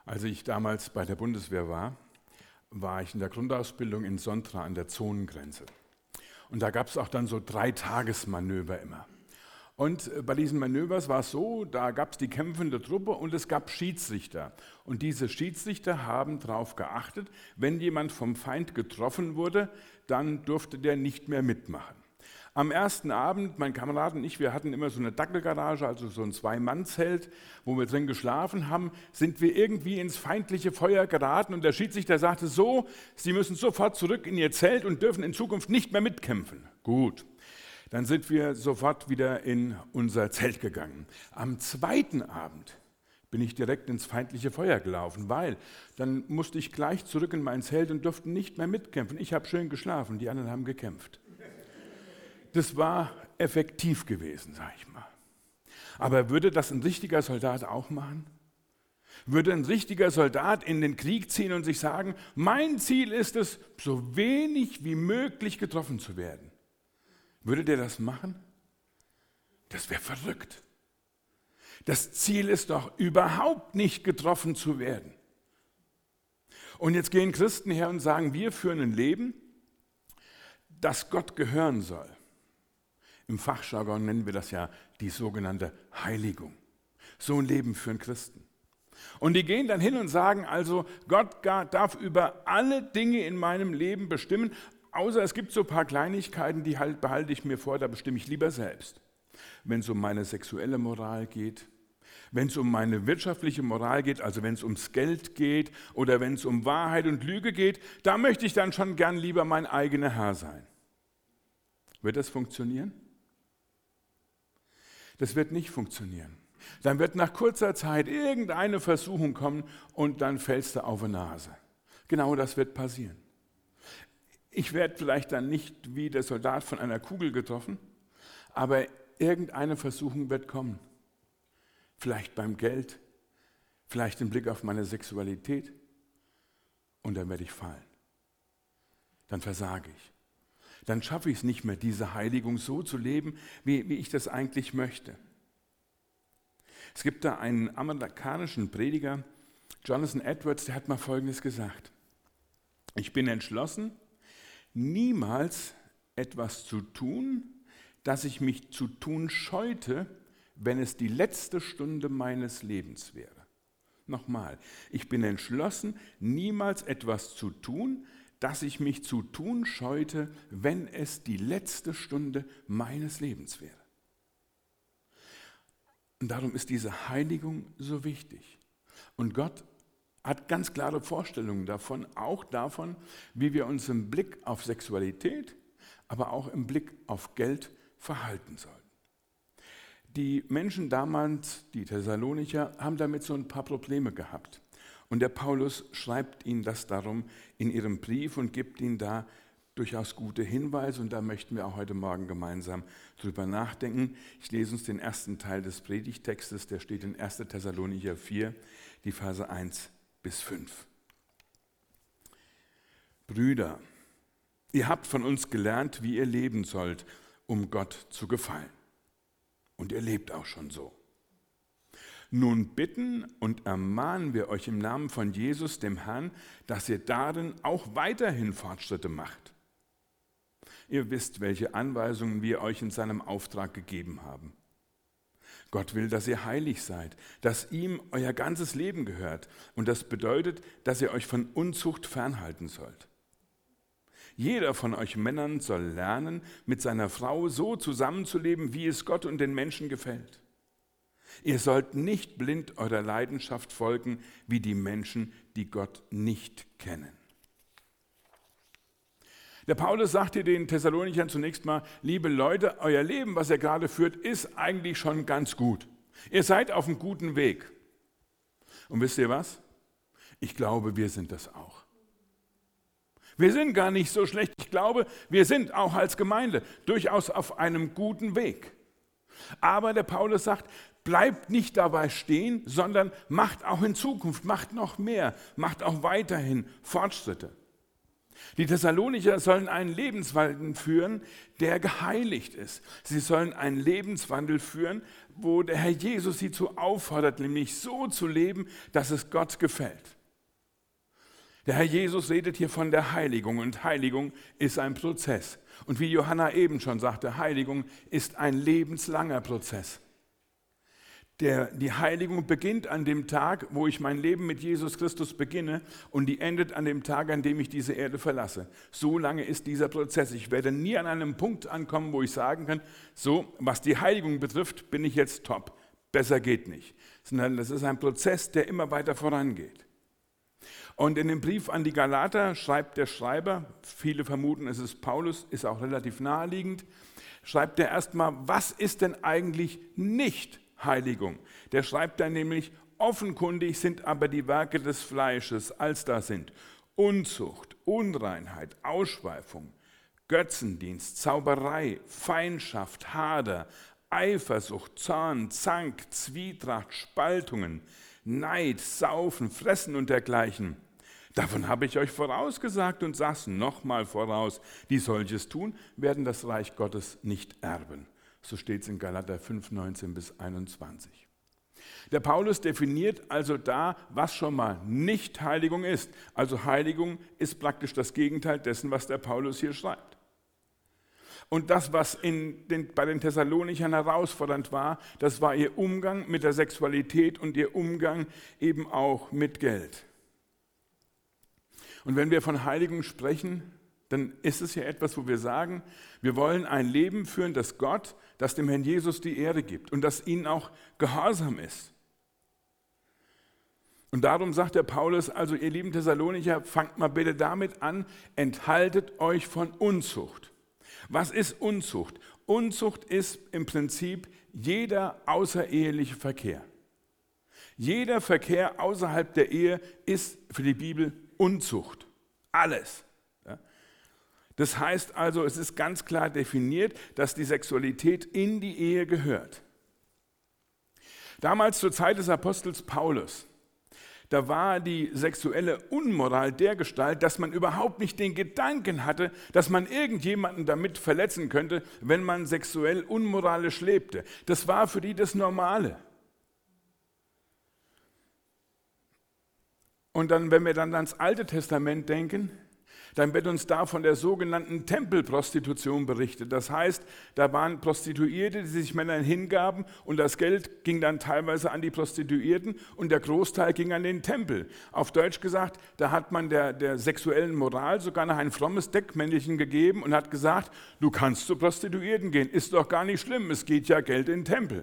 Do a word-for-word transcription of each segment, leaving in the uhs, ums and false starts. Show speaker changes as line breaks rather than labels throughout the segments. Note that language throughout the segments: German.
Als ich damals bei der Bundeswehr war, war ich in der Grundausbildung in Sontra an der Zonengrenze. Und da gab es auch dann so drei Tagesmanöver immer. Und bei diesen Manövers war es so, da gab es die kämpfende Truppe und es gab Schiedsrichter. Und diese Schiedsrichter haben darauf geachtet, wenn jemand vom Feind getroffen wurde, dann durfte der nicht mehr mitmachen. Am ersten Abend, mein Kamerad und ich, wir hatten immer so eine Dackelgarage, also so ein Zwei-Mann-Zelt, wo wir drin geschlafen haben, sind wir irgendwie ins feindliche Feuer geraten und der Schiedsrichter sagte so, Sie müssen sofort zurück in Ihr Zelt und dürfen in Zukunft nicht mehr mitkämpfen. Gut, dann sind wir sofort wieder in unser Zelt gegangen. Am zweiten Abend bin ich direkt ins feindliche Feuer gelaufen, weil dann musste ich gleich zurück in mein Zelt und durfte nicht mehr mitkämpfen. Ich habe schön geschlafen, die anderen haben gekämpft. Das war effektiv gewesen, sag ich mal. Aber würde das ein richtiger Soldat auch machen? Würde ein richtiger Soldat in den Krieg ziehen und sich sagen, mein Ziel ist es, so wenig wie möglich getroffen zu werden? Würde der das machen? Das wäre verrückt. Das Ziel ist doch, überhaupt nicht getroffen zu werden. Und jetzt gehen Christen her und sagen, wir führen ein Leben, das Gott gehören soll. Im Fachjargon nennen wir das ja die sogenannte Heiligung. So ein Leben führen Christen. Und die gehen dann hin und sagen also, Gott darf über alle Dinge in meinem Leben bestimmen, außer es gibt so ein paar Kleinigkeiten, die halt behalte ich mir vor, da bestimme ich lieber selbst. Wenn es um meine sexuelle Moral geht, wenn es um meine wirtschaftliche Moral geht, also wenn es ums Geld geht oder wenn es um Wahrheit und Lüge geht, da möchte ich dann schon gern lieber mein eigener Herr sein. Wird das funktionieren? Das wird nicht funktionieren. Dann wird nach kurzer Zeit irgendeine Versuchung kommen und dann fällst du auf die Nase. Genau das wird passieren. Ich werde vielleicht dann nicht wie der Soldat von einer Kugel getroffen, aber irgendeine Versuchung wird kommen. Vielleicht beim Geld, vielleicht im Blick auf meine Sexualität und dann werde ich fallen. Dann versage ich. Dann schaffe ich es nicht mehr, diese Heiligung so zu leben, wie, wie ich das eigentlich möchte. Es gibt da einen amerikanischen Prediger, Jonathan Edwards, der hat mal Folgendes gesagt. Ich bin entschlossen, niemals etwas zu tun, das ich mich zu tun scheute, wenn es die letzte Stunde meines Lebens wäre. Nochmal, ich bin entschlossen, niemals etwas zu tun, dass ich mich zu tun scheute, wenn es die letzte Stunde meines Lebens wäre. Und darum ist diese Heiligung so wichtig. Und Gott hat ganz klare Vorstellungen davon, auch davon, wie wir uns im Blick auf Sexualität, aber auch im Blick auf Geld verhalten sollen. Die Menschen damals, die Thessalonicher, haben damit so ein paar Probleme gehabt. Und der Paulus schreibt ihnen das darum in ihrem Brief und gibt ihnen da durchaus gute Hinweise. Und da möchten wir auch heute Morgen gemeinsam drüber nachdenken. Ich lese uns den ersten Teil des Predigtextes, der steht in erster Thessalonicher vier, die Verse eins bis fünf. Brüder, ihr habt von uns gelernt, wie ihr leben sollt, um Gott zu gefallen. Und ihr lebt auch schon so. Nun bitten und ermahnen wir euch im Namen von Jesus, dem Herrn, dass ihr darin auch weiterhin Fortschritte macht. Ihr wisst, welche Anweisungen wir euch in seinem Auftrag gegeben haben. Gott will, dass ihr heilig seid, dass ihm euer ganzes Leben gehört. Und das bedeutet, dass ihr euch von Unzucht fernhalten sollt. Jeder von euch Männern soll lernen, mit seiner Frau so zusammenzuleben, wie es Gott und den Menschen gefällt. Ihr sollt nicht blind eurer Leidenschaft folgen, wie die Menschen, die Gott nicht kennen. Der Paulus sagt hier den Thessalonichern zunächst mal, liebe Leute, euer Leben, was ihr gerade führt, ist eigentlich schon ganz gut. Ihr seid auf einem guten Weg. Und wisst ihr was? Ich glaube, wir sind das auch. Wir sind gar nicht so schlecht. Ich glaube, wir sind auch als Gemeinde durchaus auf einem guten Weg. Aber der Paulus sagt, bleibt nicht dabei stehen, sondern macht auch in Zukunft, macht noch mehr, macht auch weiterhin Fortschritte. Die Thessalonicher sollen einen Lebenswandel führen, der geheiligt ist. Sie sollen einen Lebenswandel führen, wo der Herr Jesus sie zu auffordert, nämlich so zu leben, dass es Gott gefällt. Der Herr Jesus redet hier von der Heiligung und Heiligung ist ein Prozess. Und wie Johanna eben schon sagte, Heiligung ist ein lebenslanger Prozess. Der, die Heiligung beginnt an dem Tag, wo ich mein Leben mit Jesus Christus beginne und die endet an dem Tag, an dem ich diese Erde verlasse. So lange ist dieser Prozess. Ich werde nie an einem Punkt ankommen, wo ich sagen kann, so, was die Heiligung betrifft, bin ich jetzt top. Besser geht nicht. Sondern das ist ein Prozess, der immer weiter vorangeht. Und in dem Brief an die Galater schreibt der Schreiber, viele vermuten, es ist Paulus, ist auch relativ naheliegend, schreibt er erstmal, was ist denn eigentlich nicht Heiligung? Der schreibt dann nämlich, offenkundig sind aber die Werke des Fleisches, als da sind Unzucht, Unreinheit, Ausschweifung, Götzendienst, Zauberei, Feindschaft, Hader, Eifersucht, Zorn, Zank, Zwietracht, Spaltungen, Neid, Saufen, Fressen und dergleichen. Davon habe ich euch vorausgesagt und sag's nochmal voraus, die solches tun, werden das Reich Gottes nicht erben. So steht es in Galater fünf, neunzehn bis einundzwanzig. Der Paulus definiert also da, was schon mal nicht Heiligung ist. Also Heiligung ist praktisch das Gegenteil dessen, was der Paulus hier schreibt. Und das, was in den, bei den Thessalonichern herausfordernd war, das war ihr Umgang mit der Sexualität und ihr Umgang eben auch mit Geld. Und wenn wir von Heiligung sprechen, dann ist es ja etwas, wo wir sagen, wir wollen ein Leben führen, das Gott, das dem Herrn Jesus die Ehre gibt und das ihnen auch gehorsam ist. Und darum sagt der Paulus, also ihr lieben Thessalonicher, fangt mal bitte damit an, enthaltet euch von Unzucht. Was ist Unzucht? Unzucht ist im Prinzip jeder außereheliche Verkehr. Jeder Verkehr außerhalb der Ehe ist für die Bibel Unzucht. Alles. Ja. Das heißt also, es ist ganz klar definiert, dass die Sexualität in die Ehe gehört. Damals zur Zeit des Apostels Paulus, da war die sexuelle Unmoral dergestalt, dass man überhaupt nicht den Gedanken hatte, dass man irgendjemanden damit verletzen könnte, wenn man sexuell unmoralisch lebte. Das war für die das Normale. Und dann, wenn wir dann ans Alte Testament denken, dann wird uns da von der sogenannten Tempelprostitution berichtet. Das heißt, da waren Prostituierte, die sich Männern hingaben und das Geld ging dann teilweise an die Prostituierten und der Großteil ging an den Tempel. Auf Deutsch gesagt, da hat man der, der sexuellen Moral sogar noch ein frommes Deckmäntelchen gegeben und hat gesagt, du kannst zu Prostituierten gehen, ist doch gar nicht schlimm, es geht ja Geld in den Tempel.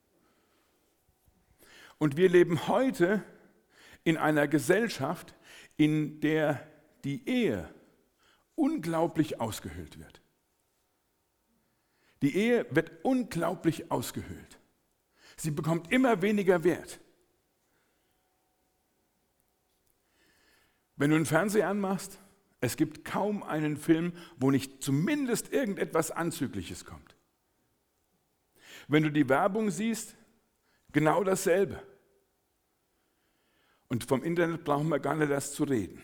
Und wir leben heute in einer Gesellschaft, in der die Ehe unglaublich ausgehöhlt wird. Die Ehe wird unglaublich ausgehöhlt. Sie bekommt immer weniger Wert. Wenn du einen Fernseher anmachst, es gibt kaum einen Film, wo nicht zumindest irgendetwas Anzügliches kommt. Wenn du die Werbung siehst, genau dasselbe. Und vom Internet brauchen wir gar nicht erst zu reden.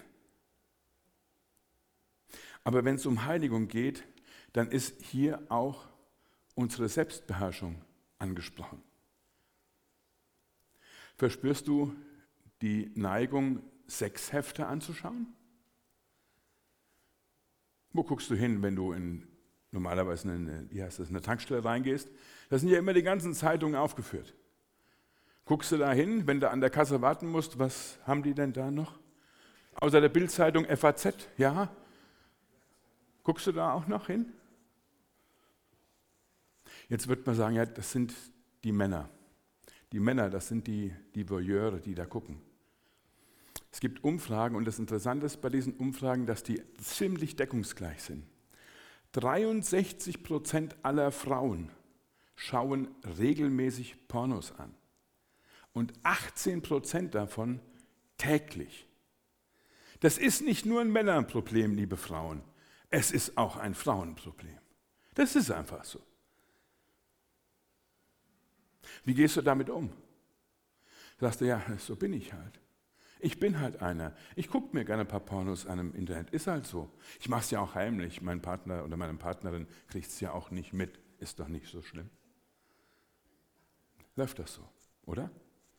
Aber wenn es um Heiligung geht, dann ist hier auch unsere Selbstbeherrschung angesprochen. Verspürst du die Neigung, Sexhefte anzuschauen? Wo guckst du hin, wenn du in, normalerweise in eine, wie heißt das, in eine Tankstelle reingehst? Da sind ja immer die ganzen Zeitungen aufgeführt. Guckst du da hin, wenn du an der Kasse warten musst, was haben die denn da noch? Außer der Bild-Zeitung F A Z, ja? Guckst du da auch noch hin? Jetzt wird man sagen, ja, das sind die Männer. Die Männer, das sind die, die Voyeure, die da gucken. Es gibt Umfragen und das Interessante ist bei diesen Umfragen, dass die ziemlich deckungsgleich sind. dreiundsechzig Prozent aller Frauen schauen regelmäßig Pornos an und achtzehn Prozent davon täglich. Das ist nicht nur ein Männerproblem, liebe Frauen. Es ist auch ein Frauenproblem. Das ist einfach so. Wie gehst du damit um? Sagst du, ja, so bin ich halt. Ich bin halt einer. Ich gucke mir gerne ein paar Pornos an im Internet. Ist halt so. Ich mache es ja auch heimlich. Mein Partner oder meine Partnerin kriegt es ja auch nicht mit. Ist doch nicht so schlimm. Läuft das so, oder?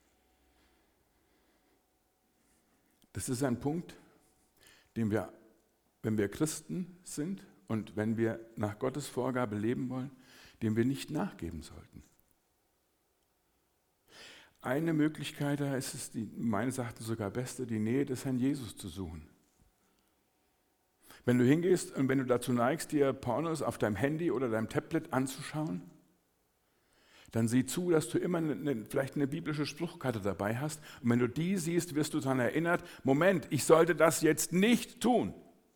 Das ist ein Punkt, den wir, wenn wir Christen sind und wenn wir nach Gottes Vorgabe leben wollen, dem wir nicht nachgeben sollten. Eine Möglichkeit, da ist es, die meines Erachtens sogar beste, die Nähe des Herrn Jesus zu suchen. Wenn du hingehst und wenn du dazu neigst, dir Pornos auf deinem Handy oder deinem Tablet anzuschauen, dann sieh zu, dass du immer eine, vielleicht eine biblische Spruchkarte dabei hast. Und wenn du die siehst, wirst du daran erinnert, Moment, ich sollte das jetzt nicht tun.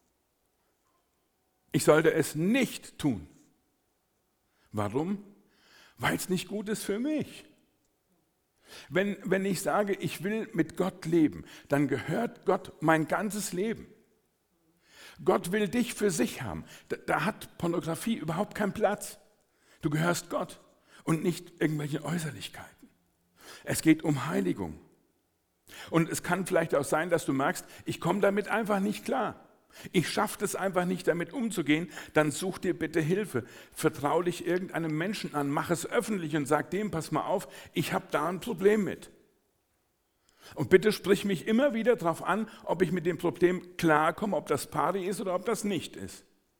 Ich sollte es nicht tun. Warum? Weil es nicht gut ist für mich. Wenn, wenn ich sage, ich will mit Gott leben, dann gehört Gott mein ganzes Leben. Gott will dich für sich haben. Da, da hat Pornografie überhaupt keinen Platz. Du gehörst Gott und nicht irgendwelchen Äußerlichkeiten. Es geht um Heiligung. Und es kann vielleicht auch sein, dass du merkst, ich komme damit einfach nicht klar. Ich schaffe es einfach nicht, damit umzugehen, dann such dir bitte Hilfe. Vertrau dich irgendeinem Menschen an, mach es öffentlich und sag dem, pass mal auf, ich habe da ein Problem mit. Und bitte sprich mich immer wieder darauf an, ob ich mit dem Problem klarkomme, ob das pari ist oder ob das nicht ist.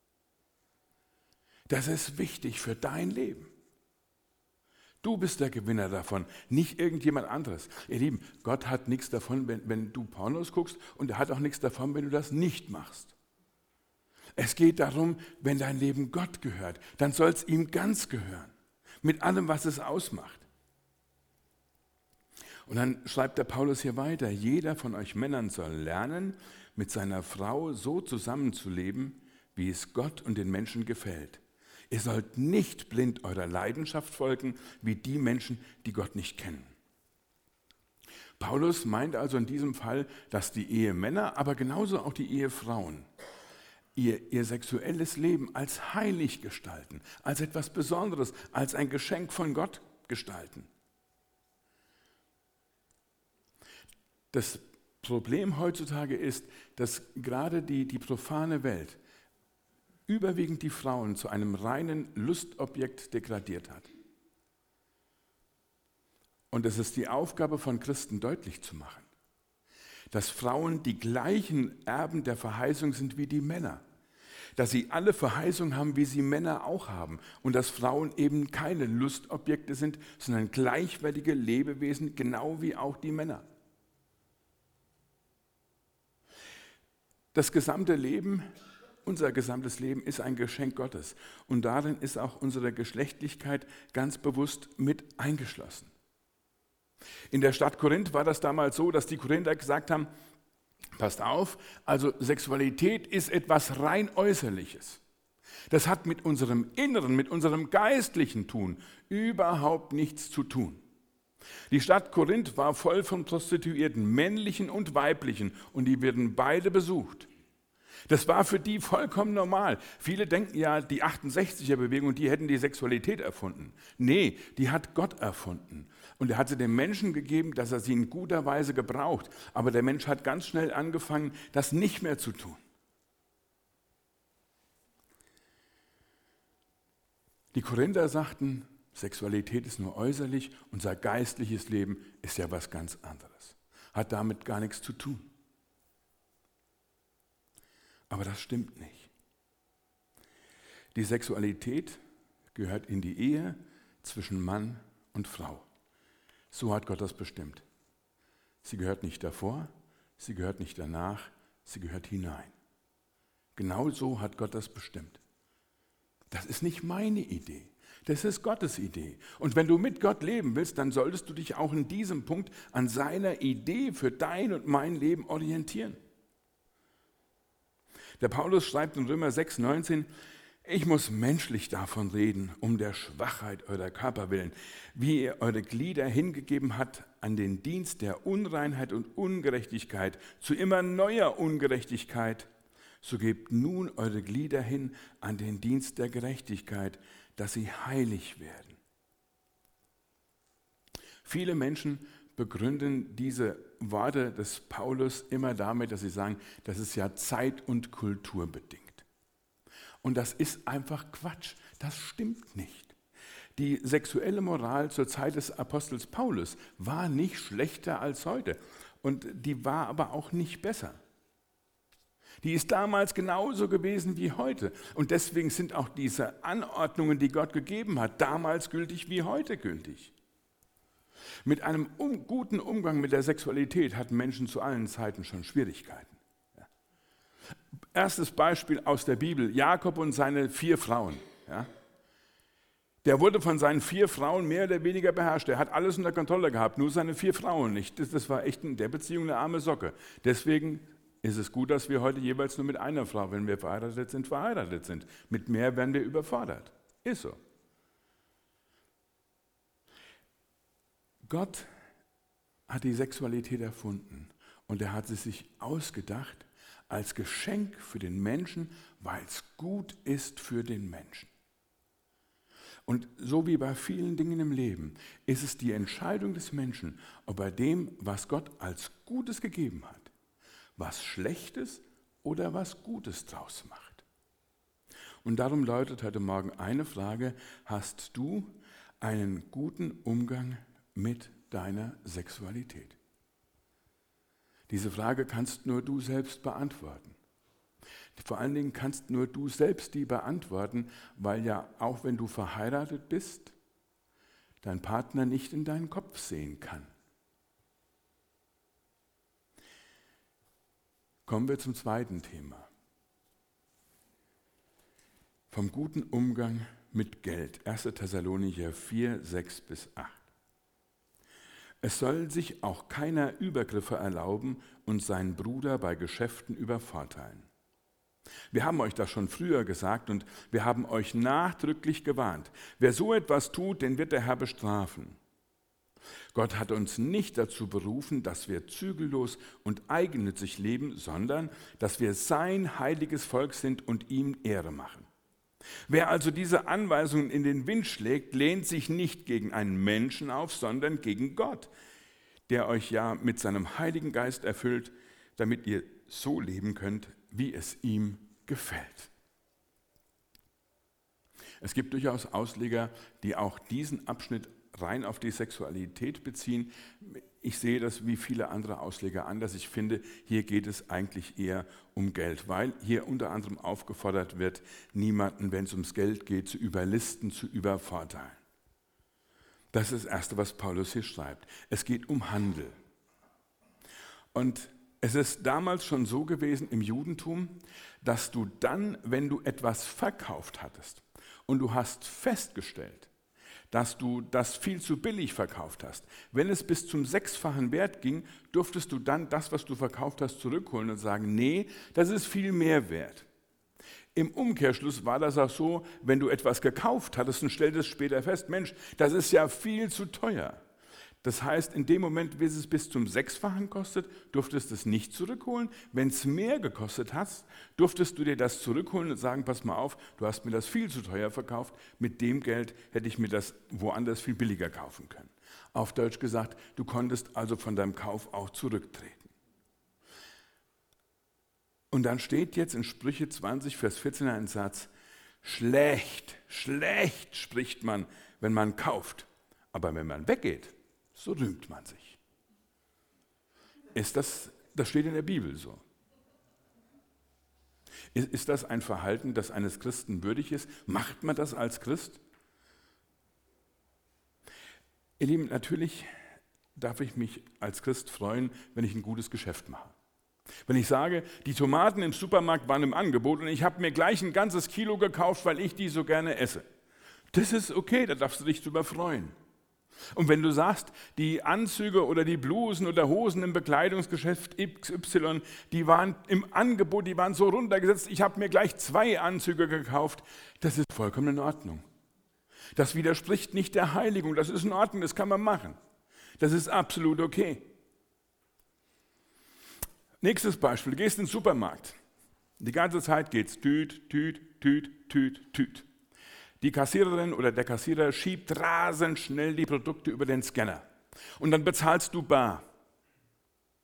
Das ist wichtig für dein Leben. Du bist der Gewinner davon, nicht irgendjemand anderes. Ihr Lieben, Gott hat nichts davon, wenn, wenn du Pornos guckst, und er hat auch nichts davon, wenn du das nicht machst. Es geht darum, wenn dein Leben Gott gehört, dann soll es ihm ganz gehören, mit allem, was es ausmacht. Und dann schreibt der Paulus hier weiter, jeder von euch Männern soll lernen, mit seiner Frau so zusammenzuleben, wie es Gott und den Menschen gefällt. Ihr sollt nicht blind eurer Leidenschaft folgen, wie die Menschen, die Gott nicht kennen. Paulus meint also in diesem Fall, dass die Ehemänner, aber genauso auch die Ehefrauen, ihr, ihr sexuelles Leben als heilig gestalten, als etwas Besonderes, als ein Geschenk von Gott gestalten. Das Problem heutzutage ist, dass gerade die, die profane Welt überwiegend die Frauen zu einem reinen Lustobjekt degradiert hat. Und es ist die Aufgabe von Christen deutlich zu machen, dass Frauen die gleichen Erben der Verheißung sind wie die Männer, dass sie alle Verheißung haben, wie sie Männer auch haben, und dass Frauen eben keine Lustobjekte sind, sondern gleichwertige Lebewesen, genau wie auch die Männer. Das gesamte Leben Unser gesamtes Leben ist ein Geschenk Gottes, und darin ist auch unsere Geschlechtlichkeit ganz bewusst mit eingeschlossen. In der Stadt Korinth war das damals so, dass die Korinther gesagt haben, passt auf, also Sexualität ist etwas rein Äußerliches. Das hat mit unserem Inneren, mit unserem geistlichen Tun überhaupt nichts zu tun. Die Stadt Korinth war voll von Prostituierten, männlichen und weiblichen, und die werden beide besucht. Das war für die vollkommen normal. Viele denken ja, die achtundsechziger-Bewegung, die hätten die Sexualität erfunden. Nee, die hat Gott erfunden. Und er hat sie dem Menschen gegeben, dass er sie in guter Weise gebraucht. Aber der Mensch hat ganz schnell angefangen, das nicht mehr zu tun. Die Korinther sagten, Sexualität ist nur äußerlich, unser geistliches Leben ist ja was ganz anderes. Hat damit gar nichts zu tun. Aber das stimmt nicht. Die Sexualität gehört in die Ehe zwischen Mann und Frau. So hat Gott das bestimmt. Sie gehört nicht davor, sie gehört nicht danach, sie gehört hinein. Genau so hat Gott das bestimmt. Das ist nicht meine Idee, das ist Gottes Idee. Und wenn du mit Gott leben willst, dann solltest du dich auch in diesem Punkt an seiner Idee für dein und mein Leben orientieren. Der Paulus schreibt in Römer sechs, neunzehn, ich muss menschlich davon reden, um der Schwachheit eurer Körper willen, wie ihr eure Glieder hingegeben habt an den Dienst der Unreinheit und Ungerechtigkeit, zu immer neuer Ungerechtigkeit, so gebt nun eure Glieder hin an den Dienst der Gerechtigkeit, dass sie heilig werden. Viele Menschen begründen diese Worte des Paulus immer damit, dass sie sagen, das ist ja zeit- und kulturbedingt. Und das ist einfach Quatsch. Das stimmt nicht. Die sexuelle Moral zur Zeit des Apostels Paulus war nicht schlechter als heute. Und die war aber auch nicht besser. Die ist damals genauso gewesen wie heute. Und deswegen sind auch diese Anordnungen, die Gott gegeben hat, damals gültig wie heute gültig. Mit einem um, guten Umgang mit der Sexualität hatten Menschen zu allen Zeiten schon Schwierigkeiten. Ja. Erstes Beispiel aus der Bibel, Jakob und seine vier Frauen. Ja. Der wurde von seinen vier Frauen mehr oder weniger beherrscht. Er hat alles unter Kontrolle gehabt, nur seine vier Frauen nicht. Das, das war echt in der Beziehung eine arme Socke. Deswegen ist es gut, dass wir heute jeweils nur mit einer Frau, wenn wir verheiratet sind, verheiratet sind. Mit mehr werden wir überfordert. Ist so. Gott hat die Sexualität erfunden und er hat sie sich ausgedacht als Geschenk für den Menschen, weil es gut ist für den Menschen. Und so wie bei vielen Dingen im Leben ist es die Entscheidung des Menschen, ob er dem, was Gott als Gutes gegeben hat, was Schlechtes oder was Gutes draus macht. Und darum lautet heute Morgen eine Frage: Hast du einen guten Umgang mit deiner Sexualität? Diese Frage kannst nur du selbst beantworten. Vor allen Dingen kannst nur du selbst die beantworten, weil ja auch wenn du verheiratet bist, dein Partner nicht in deinen Kopf sehen kann. Kommen wir zum zweiten Thema. Vom guten Umgang mit Geld. erster Thessalonicher vier, sechs bis acht. Es soll sich auch keiner Übergriffe erlauben und seinen Bruder bei Geschäften übervorteilen. Wir haben euch das schon früher gesagt und wir haben euch nachdrücklich gewarnt. Wer so etwas tut, den wird der Herr bestrafen. Gott hat uns nicht dazu berufen, dass wir zügellos und eigennützig leben, sondern dass wir sein heiliges Volk sind und ihm Ehre machen. Wer also diese Anweisungen in den Wind schlägt, lehnt sich nicht gegen einen Menschen auf, sondern gegen Gott, der euch ja mit seinem Heiligen Geist erfüllt, damit ihr so leben könnt, wie es ihm gefällt. Es gibt durchaus Ausleger, die auch diesen Abschnitt rein auf die Sexualität beziehen. Ich sehe das wie viele andere Ausleger anders. Ich finde, hier geht es eigentlich eher um Geld, weil hier unter anderem aufgefordert wird, niemanden, wenn es ums Geld geht, zu überlisten, zu übervorteilen. Das ist das Erste, was Paulus hier schreibt. Es geht um Handel. Und es ist damals schon so gewesen im Judentum, dass du dann, wenn du etwas verkauft hattest und du hast festgestellt, dass du das viel zu billig verkauft hast. Wenn es bis zum sechsfachen Wert ging, durftest du dann das, was du verkauft hast, zurückholen und sagen, nee, das ist viel mehr wert. Im Umkehrschluss war das auch so, wenn du etwas gekauft hattest und stelltest später fest, Mensch, das ist ja viel zu teuer. Das heißt, in dem Moment, wie es bis zum Sechsfachen kostet, durftest du es nicht zurückholen. Wenn es mehr gekostet hat, durftest du dir das zurückholen und sagen, pass mal auf, du hast mir das viel zu teuer verkauft, mit dem Geld hätte ich mir das woanders viel billiger kaufen können. Auf Deutsch gesagt, du konntest also von deinem Kauf auch zurücktreten. Und dann steht jetzt in Sprüche zwanzig, Vers vierzehn ein Satz, schlecht, schlecht spricht man, wenn man kauft, aber wenn man weggeht, so rühmt man sich. Ist das, das steht in der Bibel so. Ist, ist das ein Verhalten, das eines Christen würdig ist? Macht man das als Christ? Ihr Lieben, natürlich darf ich mich als Christ freuen, wenn ich ein gutes Geschäft mache. Wenn ich sage, die Tomaten im Supermarkt waren im Angebot und ich habe mir gleich ein ganzes Kilo gekauft, weil ich die so gerne esse. Das ist okay, da darfst du dich drüber freuen. Und wenn du sagst, die Anzüge oder die Blusen oder Hosen im Bekleidungsgeschäft X Y, die waren im Angebot, die waren so runtergesetzt, ich habe mir gleich zwei Anzüge gekauft, das ist vollkommen in Ordnung. Das widerspricht nicht der Heiligung, das ist in Ordnung, das kann man machen. Das ist absolut okay. Nächstes Beispiel, du gehst in den Supermarkt. Die ganze Zeit geht's tüt, tüt, tüt, tüt, tüt. Die Kassiererin oder der Kassierer schiebt rasend schnell die Produkte über den Scanner. Und dann bezahlst du bar.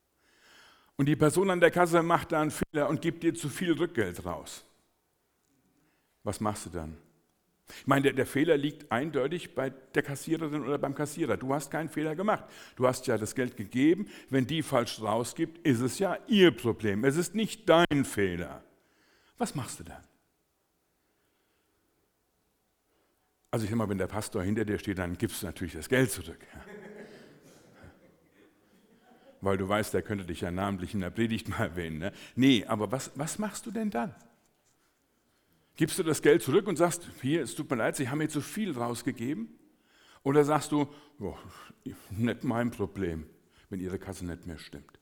Und die Person an der Kasse macht da einen Fehler und gibt dir zu viel Rückgeld raus. Was machst du dann? Ich meine, der, der Fehler liegt eindeutig bei der Kassiererin oder beim Kassierer. Du hast keinen Fehler gemacht. Du hast ja das Geld gegeben. Wenn die falsch rausgibt, ist es ja ihr Problem. Es ist nicht dein Fehler. Was machst du dann? Also ich sag mal, wenn der Pastor hinter dir steht, dann gibst du natürlich das Geld zurück. Ja. Weil du weißt, der könnte dich ja namentlich in der Predigt mal erwähnen. Ne? Nee, aber was, was machst du denn dann? Gibst du das Geld zurück und sagst, hier, es tut mir leid, Sie haben mir zu viel rausgegeben? Oder sagst du, oh, nicht mein Problem, wenn Ihre Kasse nicht mehr stimmt?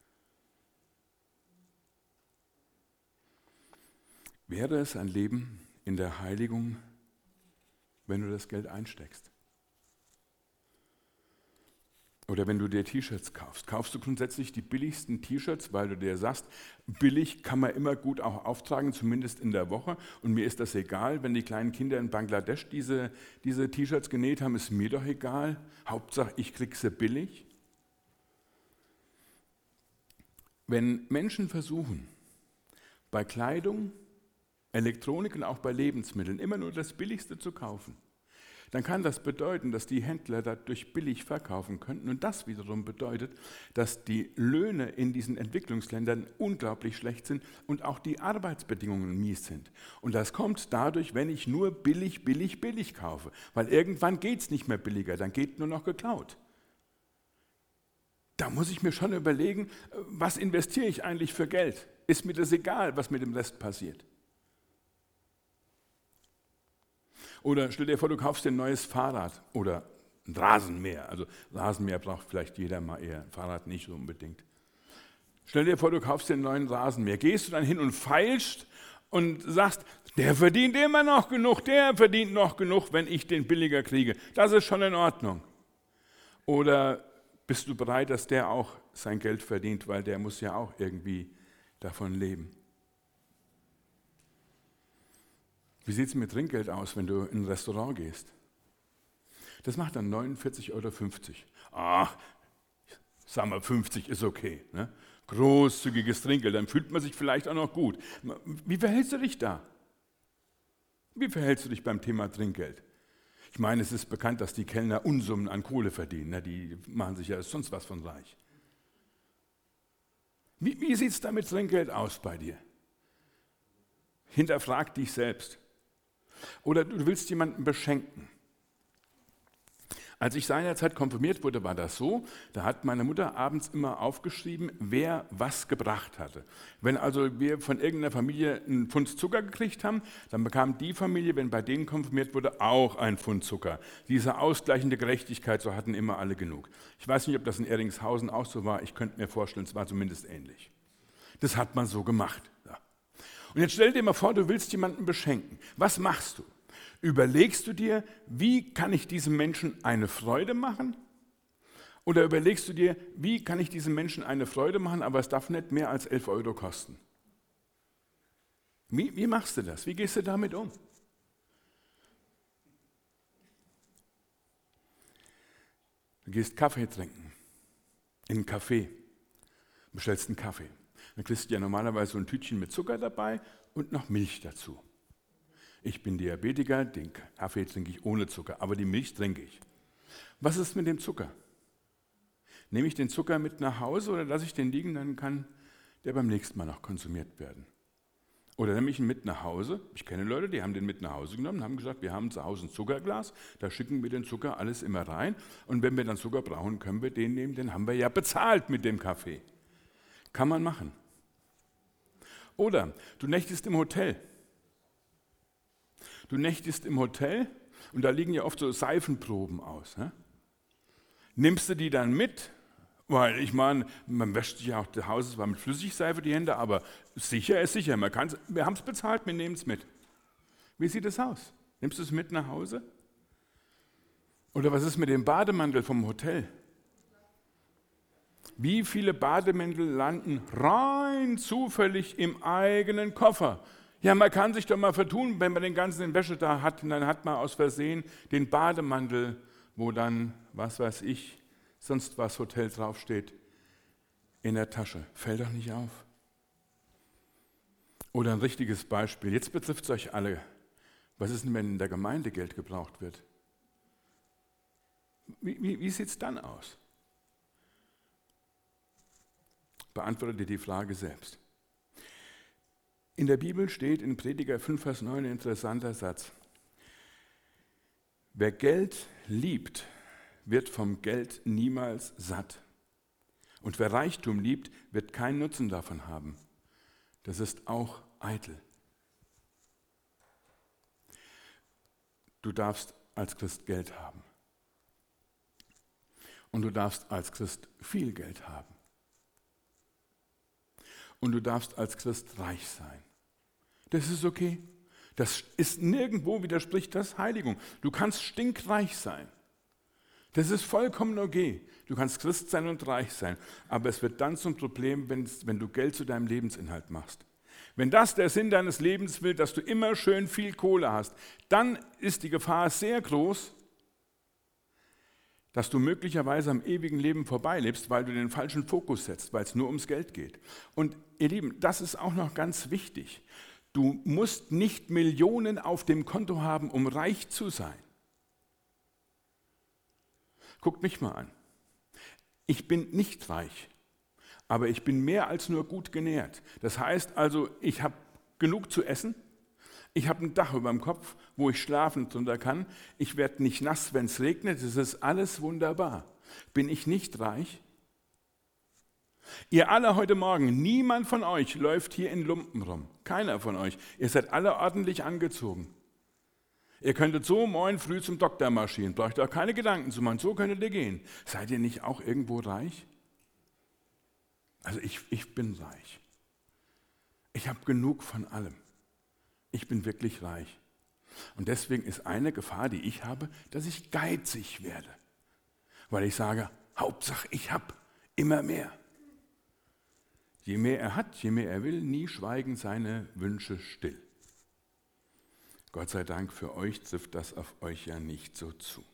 Wäre es ein Leben in der Heiligung, wenn du das Geld einsteckst? Oder wenn du dir T-Shirts kaufst, kaufst du grundsätzlich die billigsten T-Shirts, weil du dir sagst, billig kann man immer gut auch auftragen, zumindest in der Woche. Und mir ist das egal, wenn die kleinen Kinder in Bangladesch diese, diese T-Shirts genäht haben, ist mir doch egal. Hauptsache, ich kriege sie billig. Wenn Menschen versuchen, bei Kleidung, Elektronik und auch bei Lebensmitteln immer nur das Billigste zu kaufen, dann kann das bedeuten, dass die Händler dadurch billig verkaufen könnten. Und das wiederum bedeutet, dass die Löhne in diesen Entwicklungsländern unglaublich schlecht sind und auch die Arbeitsbedingungen mies sind. Und das kommt dadurch, wenn ich nur billig, billig, billig kaufe. Weil irgendwann geht es nicht mehr billiger, dann geht nur noch geklaut. Da muss ich mir schon überlegen, was investiere ich eigentlich für Geld? Ist mir das egal, was mit dem Rest passiert? Oder stell dir vor, du kaufst dir ein neues Fahrrad oder ein Rasenmäher. Also Rasenmäher braucht vielleicht jeder mal eher, Fahrrad nicht so unbedingt. Stell dir vor, du kaufst dir einen neuen Rasenmäher. Gehst du dann hin und feilst und sagst, der verdient immer noch genug, der verdient noch genug, wenn ich den billiger kriege. Das ist schon in Ordnung. Oder bist du bereit, dass der auch sein Geld verdient, weil der muss ja auch irgendwie davon leben. Wie sieht es mit Trinkgeld aus, wenn du in ein Restaurant gehst? Das macht dann neunundvierzig Euro fünfzig. Ach, sag mal, fünfzig ist okay. Ne? Großzügiges Trinkgeld, dann fühlt man sich vielleicht auch noch gut. Wie verhältst du dich da? Wie verhältst du dich beim Thema Trinkgeld? Ich meine, es ist bekannt, dass die Kellner Unsummen an Kohle verdienen. Ne? Die machen sich ja sonst was von reich. Wie, wie sieht es da mit Trinkgeld aus bei dir? Hinterfrag dich selbst. Oder du willst jemanden beschenken. Als ich seinerzeit konfirmiert wurde, war das so, da hat meine Mutter abends immer aufgeschrieben, wer was gebracht hatte. Wenn also wir von irgendeiner Familie einen Pfund Zucker gekriegt haben, dann bekam die Familie, wenn bei denen konfirmiert wurde, auch ein Pfund Zucker. Diese ausgleichende Gerechtigkeit, so hatten immer alle genug. Ich weiß nicht, ob das in Erdingshausen auch so war, ich könnte mir vorstellen, es war zumindest ähnlich. Das hat man so gemacht. Ja. Und jetzt stell dir mal vor, du willst jemanden beschenken. Was machst du? Überlegst du dir, wie kann ich diesem Menschen eine Freude machen? Oder überlegst du dir, wie kann ich diesem Menschen eine Freude machen, aber es darf nicht mehr als elf Euro kosten? Wie, wie machst du das? Wie gehst du damit um? Du gehst Kaffee trinken, in einen Café, bestellst einen Kaffee. Dann kriegst du ja normalerweise so ein Tütchen mit Zucker dabei und noch Milch dazu. Ich bin Diabetiker, den Kaffee trinke ich ohne Zucker, aber die Milch trinke ich. Was ist mit dem Zucker? Nehme ich den Zucker mit nach Hause oder lasse ich den liegen, dann kann der beim nächsten Mal noch konsumiert werden. Oder nehme ich ihn mit nach Hause. Ich kenne Leute, die haben den mit nach Hause genommen und haben gesagt, wir haben zu Hause ein Zuckerglas, da schicken wir den Zucker alles immer rein und wenn wir dann Zucker brauchen, können wir den nehmen, den haben wir ja bezahlt mit dem Kaffee. Kann man machen. Oder du nächtest im Hotel. Du nächtest im Hotel und da liegen ja oft so Seifenproben aus. Ne? Nimmst du die dann mit? Weil ich meine, man wäscht sich ja auch zu Hause zwar mit Flüssigseife die Hände, aber sicher ist sicher. Man kann's, wir haben es bezahlt, wir nehmen es mit. Wie sieht es aus? Nimmst du es mit nach Hause? Oder was ist mit dem Bademantel vom Hotel? Wie viele Bademäntel landen rein zufällig im eigenen Koffer? Ja, man kann sich doch mal vertun, wenn man den ganzen in Wäsche da hat, und dann hat man aus Versehen den Bademantel, wo dann, was weiß ich, sonst was Hotel draufsteht, in der Tasche. Fällt doch nicht auf. Oder ein richtiges Beispiel. Jetzt betrifft es euch alle. Was ist denn, wenn in der Gemeinde Geld gebraucht wird? Wie, wie, wie sieht es dann aus? Beantworte dir die Frage selbst. In der Bibel steht in Prediger fünf, Vers neun ein interessanter Satz. Wer Geld liebt, wird vom Geld niemals satt. Und wer Reichtum liebt, wird keinen Nutzen davon haben. Das ist auch eitel. Du darfst als Christ Geld haben. Und du darfst als Christ viel Geld haben. Und du darfst als Christ reich sein. Das ist okay. Das ist nirgendwo widerspricht das Heiligung. Du kannst stinkreich sein. Das ist vollkommen okay. Du kannst Christ sein und reich sein. Aber es wird dann zum Problem, wenn du Geld zu deinem Lebensinhalt machst. Wenn das der Sinn deines Lebens will, dass du immer schön viel Kohle hast, dann ist die Gefahr sehr groß, dass du möglicherweise am ewigen Leben vorbeilebst, weil du den falschen Fokus setzt, weil es nur ums Geld geht. Und ihr Lieben, das ist auch noch ganz wichtig. Du musst nicht Millionen auf dem Konto haben, um reich zu sein. Guckt mich mal an. Ich bin nicht reich, aber ich bin mehr als nur gut genährt. Das heißt also, ich habe genug zu essen, ich habe ein Dach über dem Kopf, wo ich schlafen drunter kann, ich werde nicht nass, wenn es regnet, das ist alles wunderbar. Bin ich nicht reich? Ihr alle heute Morgen, niemand von euch läuft hier in Lumpen rum, keiner von euch. Ihr seid alle ordentlich angezogen. Ihr könntet so morgen früh zum Doktor marschieren, braucht ihr auch keine Gedanken zu machen, so könntet ihr gehen. Seid ihr nicht auch irgendwo reich? Also ich, ich bin reich. Ich habe genug von allem. Ich bin wirklich reich. Und deswegen ist eine Gefahr, die ich habe, dass ich geizig werde. Weil ich sage, Hauptsache ich habe immer mehr. Je mehr er hat, je mehr er will, nie schweigen seine Wünsche still. Gott sei Dank für euch trifft das auf euch ja nicht so zu.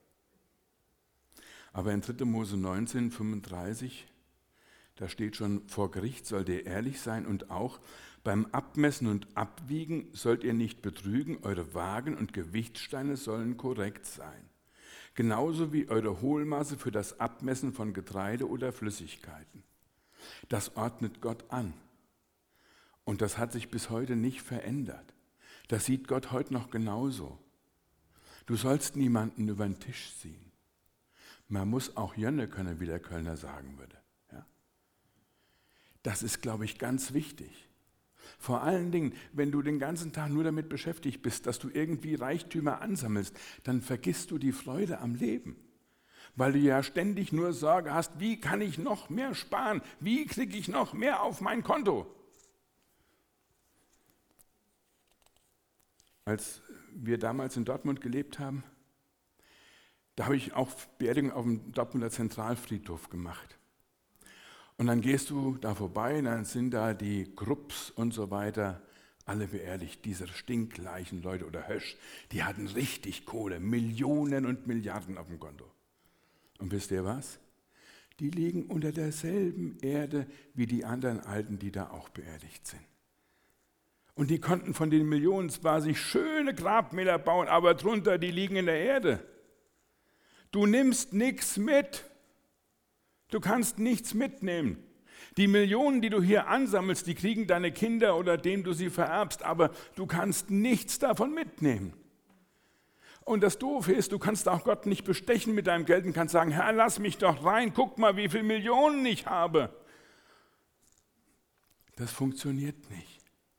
Aber in dritter Mose neunzehn, fünfunddreißig, da steht schon, vor Gericht sollt ihr ehrlich sein und auch beim Abmessen und Abwiegen sollt ihr nicht betrügen, eure Wagen und Gewichtsteine sollen korrekt sein. Genauso wie eure Hohlmaße für das Abmessen von Getreide oder Flüssigkeiten. Das ordnet Gott an. Und das hat sich bis heute nicht verändert. Das sieht Gott heute noch genauso. Du sollst niemanden über den Tisch ziehen. Man muss auch Jönne können, wie der Kölner sagen würde. Ja? Das ist, glaube ich, ganz wichtig. Vor allen Dingen, wenn du den ganzen Tag nur damit beschäftigt bist, dass du irgendwie Reichtümer ansammelst, dann vergisst du die Freude am Leben. Weil du ja ständig nur Sorge hast, wie kann ich noch mehr sparen? Wie kriege ich noch mehr auf mein Konto? Als wir damals in Dortmund gelebt haben, da habe ich auch Beerdigung auf dem Dortmunder Zentralfriedhof gemacht. Und dann gehst du da vorbei, und dann sind da die Krupps und so weiter, alle beerdigt, diese stinkleichen Leute oder Hösch, die hatten richtig Kohle, Millionen und Milliarden auf dem Konto. Und wisst ihr was? Die liegen unter derselben Erde wie die anderen Alten, die da auch beerdigt sind. Und die konnten von den Millionen zwar sich schöne Grabmäler bauen, aber drunter, die liegen in der Erde. Du nimmst nichts mit. Du kannst nichts mitnehmen. Die Millionen, die du hier ansammelst, die kriegen deine Kinder oder denen du sie vererbst, aber du kannst nichts davon mitnehmen. Und das Doofe ist, du kannst auch Gott nicht bestechen mit deinem Geld und kannst sagen, Herr, lass mich doch rein, guck mal, wie viele Millionen ich habe. Das funktioniert nicht.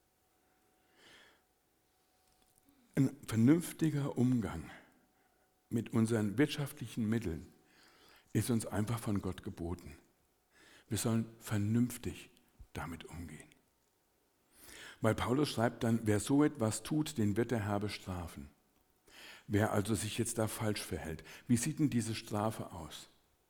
Ein vernünftiger Umgang mit unseren wirtschaftlichen Mitteln ist uns einfach von Gott geboten. Wir sollen vernünftig damit umgehen. Weil Paulus schreibt dann, wer so etwas tut, den wird der Herr bestrafen. Wer also sich jetzt da falsch verhält, wie sieht denn diese Strafe aus?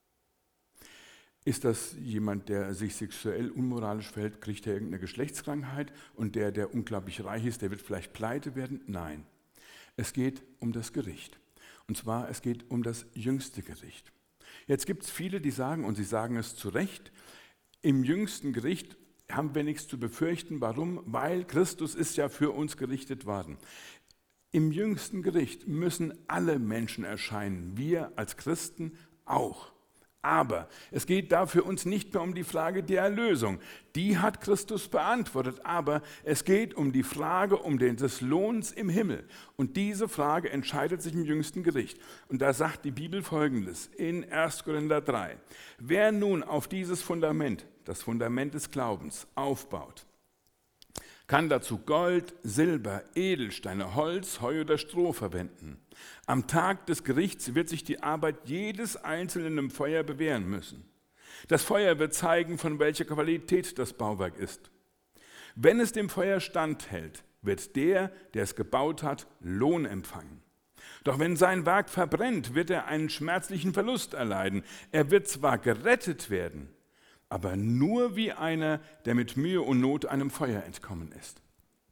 Ist das jemand, der sich sexuell unmoralisch verhält, kriegt er irgendeine Geschlechtskrankheit und der, der unglaublich reich ist, der wird vielleicht pleite werden? Nein, es geht um das Gericht. Und zwar, es geht um das jüngste Gericht. Jetzt gibt es viele, die sagen, und sie sagen es zu Recht, Im jüngsten Gericht haben wir nichts zu befürchten. Warum? Weil Christus ist ja für uns gerichtet worden. Im jüngsten Gericht müssen alle Menschen erscheinen, wir als Christen auch. Aber es geht da für uns nicht mehr um die Frage der Erlösung. Die hat Christus beantwortet. Aber es geht um die Frage um den, des Lohns im Himmel. Und diese Frage entscheidet sich im jüngsten Gericht. Und da sagt die Bibel Folgendes in erster Korinther drei. Wer nun auf dieses Fundament, das Fundament des Glaubens, aufbaut, kann dazu Gold, Silber, Edelsteine, Holz, Heu oder Stroh verwenden. Am Tag des Gerichts wird sich die Arbeit jedes Einzelnen im Feuer bewähren müssen. Das Feuer wird zeigen, von welcher Qualität das Bauwerk ist. Wenn es dem Feuer standhält, wird der, der es gebaut hat, Lohn empfangen. Doch wenn sein Werk verbrennt, wird er einen schmerzlichen Verlust erleiden. Er wird zwar gerettet werden, aber nur wie einer, der mit Mühe und Not einem Feuer entkommen ist.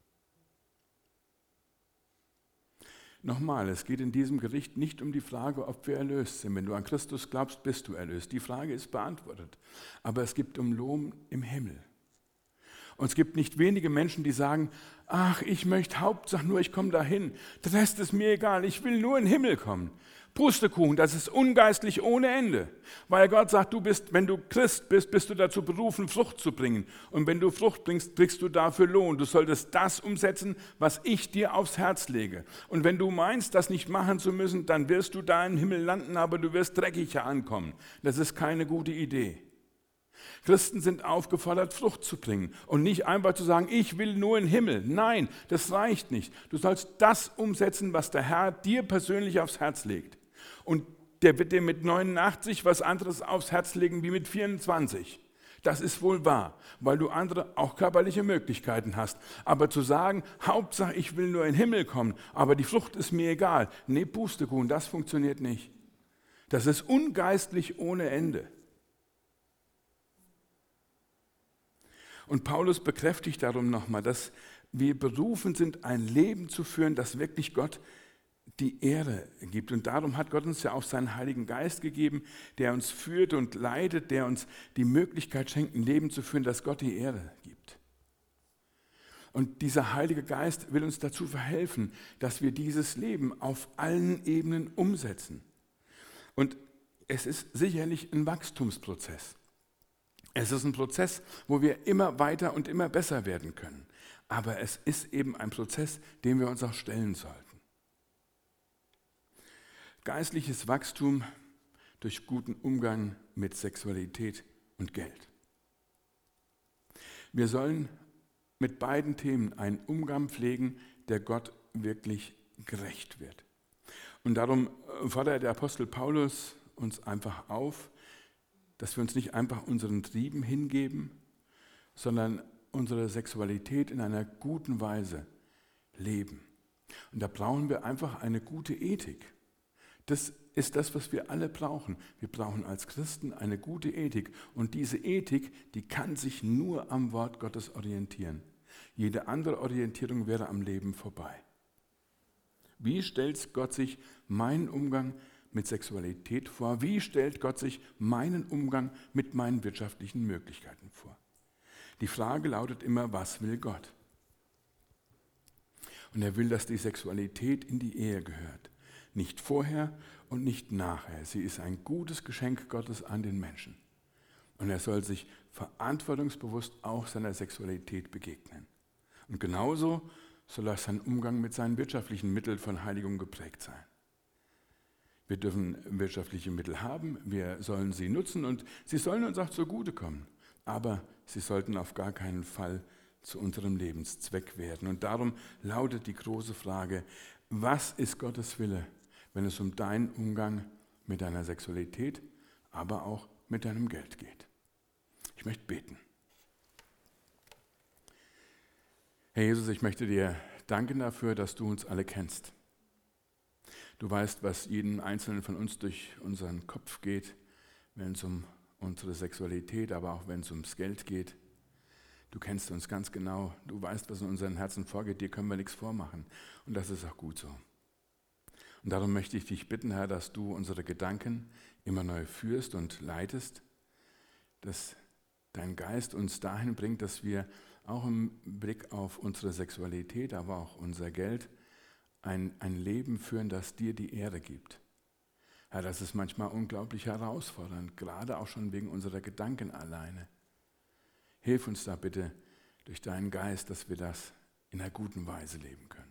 Nochmal, es geht in diesem Gericht nicht um die Frage, ob wir erlöst sind. Wenn du an Christus glaubst, bist du erlöst. Die Frage ist beantwortet. Aber es geht um Lohn im Himmel. Und es gibt nicht wenige Menschen, die sagen, ach, ich möchte Hauptsache nur, ich komme dahin. Der Rest ist mir egal, ich will nur in den Himmel kommen. Pustekuchen, das ist ungeistlich ohne Ende. Weil Gott sagt, du bist, wenn du Christ bist, bist du dazu berufen, Frucht zu bringen. Und wenn du Frucht bringst, kriegst du dafür Lohn. Du solltest das umsetzen, was ich dir aufs Herz lege. Und wenn du meinst, das nicht machen zu müssen, dann wirst du da im Himmel landen, aber du wirst dreckiger ankommen. Das ist keine gute Idee. Christen sind aufgefordert, Frucht zu bringen und nicht einfach zu sagen, ich will nur in den Himmel. Nein, das reicht nicht. Du sollst das umsetzen, was der Herr dir persönlich aufs Herz legt. Und der wird dir mit neunundachtzig was anderes aufs Herz legen wie mit vierundzwanzig. Das ist wohl wahr, weil du andere, auch körperliche Möglichkeiten hast. Aber zu sagen, Hauptsache ich will nur in den Himmel kommen, aber die Frucht ist mir egal. Nee, Pustekuchen, das funktioniert nicht. Das ist ungeistlich ohne Ende. Und Paulus bekräftigt darum nochmal, dass wir berufen sind, ein Leben zu führen, das wirklich Gott die Ehre gibt. Und darum hat Gott uns ja auch seinen Heiligen Geist gegeben, der uns führt und leitet, der uns die Möglichkeit schenkt, ein Leben zu führen, das Gott die Ehre gibt. Und dieser Heilige Geist will uns dazu verhelfen, dass wir dieses Leben auf allen Ebenen umsetzen. Und es ist sicherlich ein Wachstumsprozess. Es ist ein Prozess, wo wir immer weiter und immer besser werden können. Aber es ist eben ein Prozess, dem wir uns auch stellen sollten. Geistliches Wachstum durch guten Umgang mit Sexualität und Geld. Wir sollen mit beiden Themen einen Umgang pflegen, der Gott wirklich gerecht wird. Und darum fordert der Apostel Paulus uns einfach auf, dass wir uns nicht einfach unseren Trieben hingeben, sondern unsere Sexualität in einer guten Weise leben. Und da brauchen wir einfach eine gute Ethik. Das ist das, was wir alle brauchen. Wir brauchen als Christen eine gute Ethik. Und diese Ethik, die kann sich nur am Wort Gottes orientieren. Jede andere Orientierung wäre am Leben vorbei. Wie stellt Gott sich meinen Umgang mit Sexualität vor? Wie stellt Gott sich meinen Umgang mit meinen wirtschaftlichen Möglichkeiten vor? Die Frage lautet immer, was will Gott? Und er will, dass die Sexualität in die Ehe gehört. Nicht vorher und nicht nachher. Sie ist ein gutes Geschenk Gottes an den Menschen. Und er soll sich verantwortungsbewusst auch seiner Sexualität begegnen. Und genauso soll auch sein Umgang mit seinen wirtschaftlichen Mitteln von Heiligung geprägt sein. Wir dürfen wirtschaftliche Mittel haben, wir sollen sie nutzen und sie sollen uns auch zugutekommen. Aber sie sollten auf gar keinen Fall zu unserem Lebenszweck werden. Und darum lautet die große Frage, was ist Gottes Wille, wenn es um deinen Umgang mit deiner Sexualität, aber auch mit deinem Geld geht? Ich möchte beten. Herr Jesus, ich möchte dir danken dafür, dass du uns alle kennst. Du weißt, was jeden Einzelnen von uns durch unseren Kopf geht, wenn es um unsere Sexualität, aber auch wenn es ums Geld geht. Du kennst uns ganz genau. Du weißt, was in unseren Herzen vorgeht. Dir können wir nichts vormachen. Und das ist auch gut so. Und darum möchte ich dich bitten, Herr, dass du unsere Gedanken immer neu führst und leitest, dass dein Geist uns dahin bringt, dass wir auch im Blick auf unsere Sexualität, aber auch unser Geld, ein, ein Leben führen, das dir die Ehre gibt. Herr, das ist manchmal unglaublich herausfordernd, gerade auch schon wegen unserer Gedanken alleine. Hilf uns da bitte durch deinen Geist, dass wir das in einer guten Weise leben können.